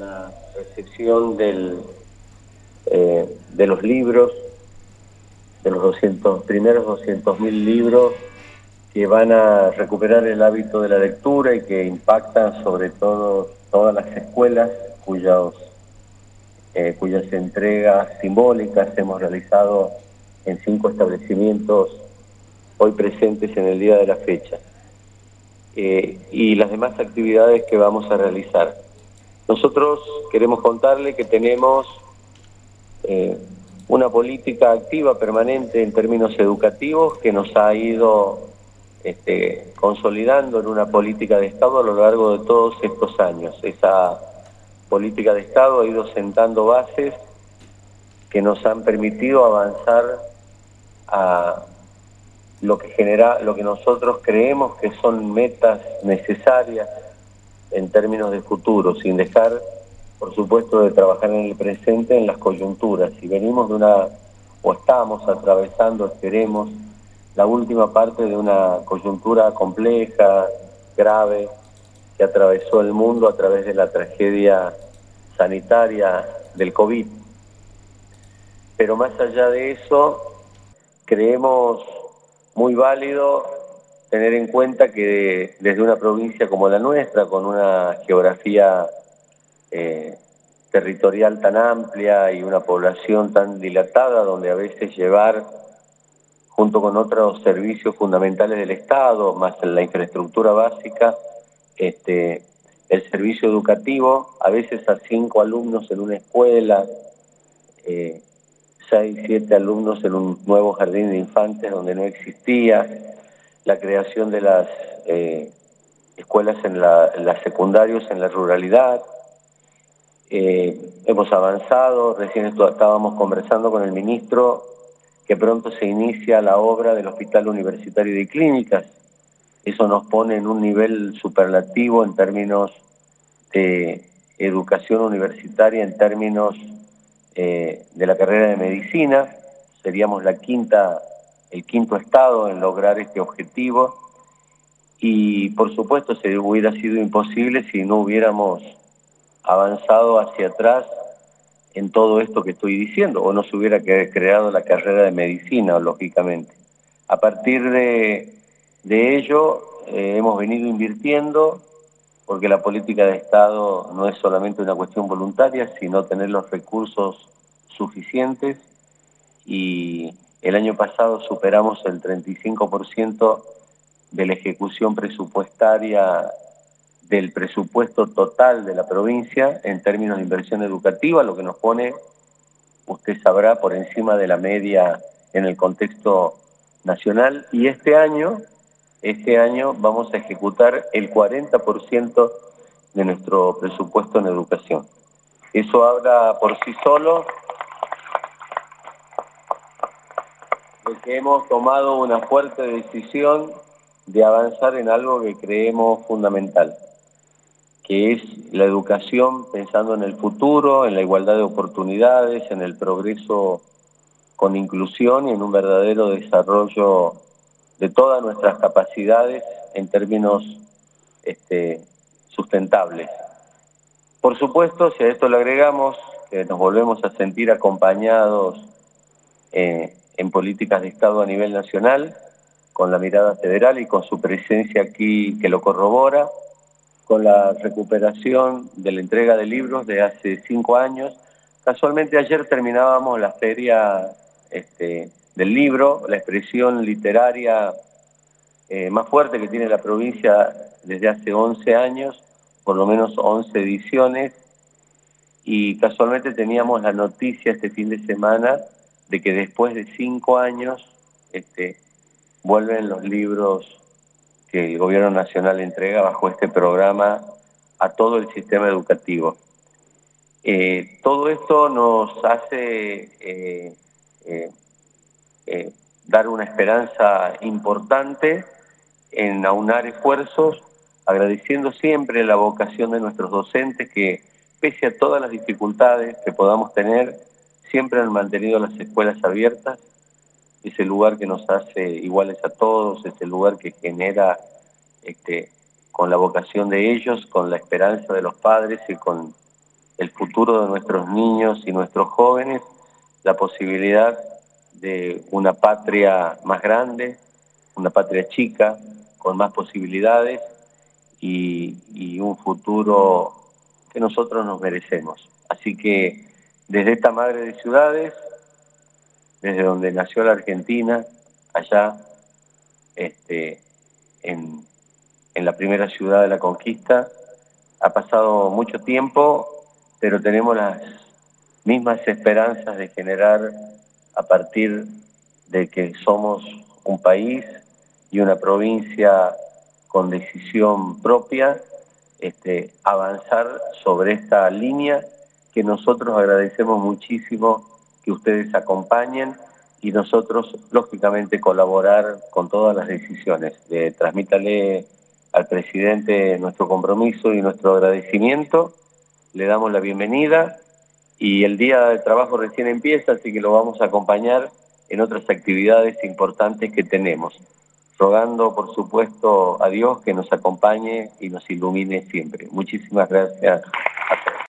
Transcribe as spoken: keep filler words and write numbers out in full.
la recepción del, eh, de los libros, de los doscientos, primeros doscientos mil libros que van a recuperar el hábito de la lectura y que impactan sobre todo todas las escuelas cuyos, eh, cuyas entregas simbólicas hemos realizado en cinco establecimientos hoy presentes en el día de la fecha, eh, y las demás actividades que vamos a realizar. Nosotros queremos contarle que tenemos eh, una política activa permanente en términos educativos que nos ha ido este, consolidando en una política de Estado a lo largo de todos estos años. Esa política de Estado ha ido sentando bases que nos han permitido avanzar a lo que genera, lo que nosotros creemos que son metas necesarias en términos de futuro, sin dejar, por supuesto, de trabajar en el presente, en las coyunturas. Y venimos de una, o estamos atravesando, esperemos, la última parte de una coyuntura compleja, grave, que atravesó el mundo a través de la tragedia sanitaria del COVID. Pero más allá de eso, creemos muy válido tener en cuenta que desde una provincia como la nuestra, con una geografía eh, territorial tan amplia y una población tan dilatada, donde a veces llevar, junto con otros servicios fundamentales del Estado, más en la infraestructura básica, este, el servicio educativo, a veces a cinco alumnos en una escuela, eh, seis, siete alumnos en un nuevo jardín de infantes donde no existía, la creación de las eh, escuelas en, la, en las secundarios en la ruralidad. Eh, hemos avanzado, recién esto, estábamos conversando con el ministro que pronto se inicia la obra del Hospital Universitario de Clínicas. Eso nos pone en un nivel superlativo en términos de educación universitaria, en términos Eh, de la carrera de medicina. Seríamos la quinta, el quinto estado en lograr este objetivo y por supuesto se hubiera sido imposible si no hubiéramos avanzado hacia atrás en todo esto que estoy diciendo, o no se hubiera creado la carrera de medicina, lógicamente. A partir de, de ello eh, hemos venido invirtiendo, porque la política de Estado no es solamente una cuestión voluntaria, sino tener los recursos suficientes, y el año pasado superamos el treinta y cinco por ciento de la ejecución presupuestaria del presupuesto total de la provincia en términos de inversión educativa, lo que nos pone, usted sabrá, por encima de la media en el contexto nacional, y este año Este año vamos a ejecutar el cuarenta por ciento de nuestro presupuesto en educación. Eso habla por sí solo de que hemos tomado una fuerte decisión de avanzar en algo que creemos fundamental, que es la educación pensando en el futuro, en la igualdad de oportunidades, en el progreso con inclusión y en un verdadero desarrollo de todas nuestras capacidades en términos este, sustentables. Por supuesto, si a esto le agregamos que nos volvemos a sentir acompañados eh, en políticas de Estado a nivel nacional, con la mirada federal y con su presencia aquí que lo corrobora, con la recuperación de la entrega de libros de hace cinco años. Casualmente ayer terminábamos la feria este, del libro, la expresión literaria eh, más fuerte que tiene la provincia desde hace once años, por lo menos once ediciones, y casualmente teníamos la noticia este fin de semana de que después de cinco años este, vuelven los libros que el Gobierno Nacional entrega bajo este programa a todo el sistema educativo. Eh, todo esto nos hace eh, eh, eh, dar una esperanza importante en aunar esfuerzos, agradeciendo siempre la vocación de nuestros docentes que, pese a todas las dificultades que podamos tener, siempre han mantenido las escuelas abiertas. Es el lugar que nos hace iguales a todos, es el lugar que genera, este, con la vocación de ellos, con la esperanza de los padres y con el futuro de nuestros niños y nuestros jóvenes, la posibilidad de una patria más grande, una patria chica, con más posibilidades y, y un futuro que nosotros nos merecemos. Así que desde esta madre de ciudades, desde donde nació la Argentina, allá este, en, en la primera ciudad de la conquista, ha pasado mucho tiempo, pero tenemos las mismas esperanzas de generar, a partir de que somos un país y una provincia con decisión propia, este, avanzar sobre esta línea que nosotros agradecemos muchísimo que ustedes acompañen y nosotros, lógicamente, colaborar con todas las decisiones. Eh, transmítale al presidente nuestro compromiso y nuestro agradecimiento, le damos la bienvenida y el día de trabajo recién empieza, así que lo vamos a acompañar en otras actividades importantes que tenemos, rogando por supuesto a Dios que nos acompañe y nos ilumine siempre. Muchísimas gracias a todos.